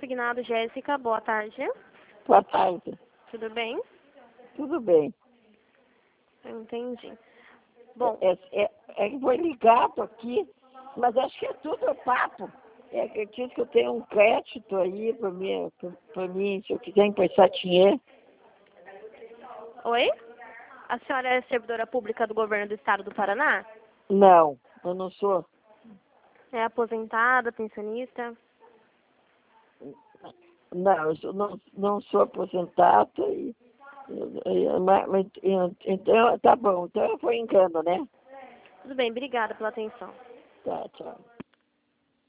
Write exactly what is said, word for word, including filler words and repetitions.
consignado, Jéssica. Boa tarde. Boa tarde. Tudo bem? Tudo bem. Entendi. Bom, É, é, é que foi ligado aqui, mas acho que é tudo papo. É que diz que eu tenho um crédito aí para mim, para mim, se eu quiser emprestar dinheiro. oi? A senhora é servidora pública do governo do estado do Paraná? Não, eu não sou. É aposentada, pensionista? Não, eu sou- não, não sou aposentada e, e- e- mas- mas- então tá bom, então foi engano, né? Tudo bem, obrigada pela atenção. Tá, tchau.